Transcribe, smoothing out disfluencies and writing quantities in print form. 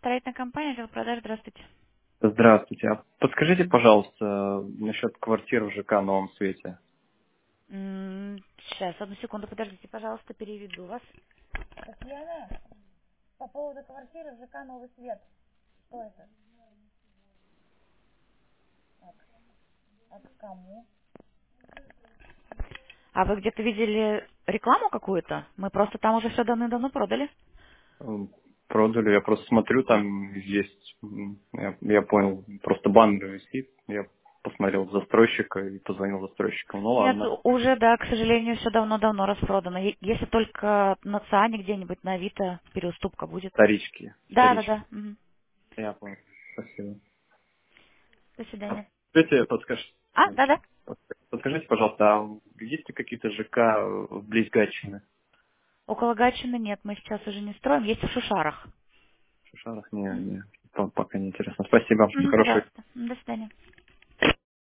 строительная компания, отдел продаж, здравствуйте. Здравствуйте. А подскажите, пожалуйста, насчет квартир в ЖК «Новом свете». Сейчас, одну секунду, подождите, пожалуйста, переведу вас. Татьяна, по поводу квартиры в ЖК «Новый свет». Что это? Так, а к кому? А вы где-то видели рекламу какую-то? Мы просто там уже все давно продали. Продали, я просто смотрю, там есть, я понял, просто баннер висит. Я посмотрел застройщика и позвонил застройщикам. Ну Нет, ладно, уже, да, к сожалению, все давно-давно распродано. Если только на ЦИАНе где-нибудь, на Авито переуступка будет. вторички, Да, да, вторички. да. Мгм. Я понял, спасибо. До А свидания. подскажите, А, да-да. подскажите, пожалуйста, а есть ли какие-то ЖК вблизи Гатчины? Около Гатчины нет, мы сейчас уже не строим, есть в Шушарах. В Шушарах? Не, пока не интересно. Спасибо, Мгм, хорошего пожалуйста. До свидания.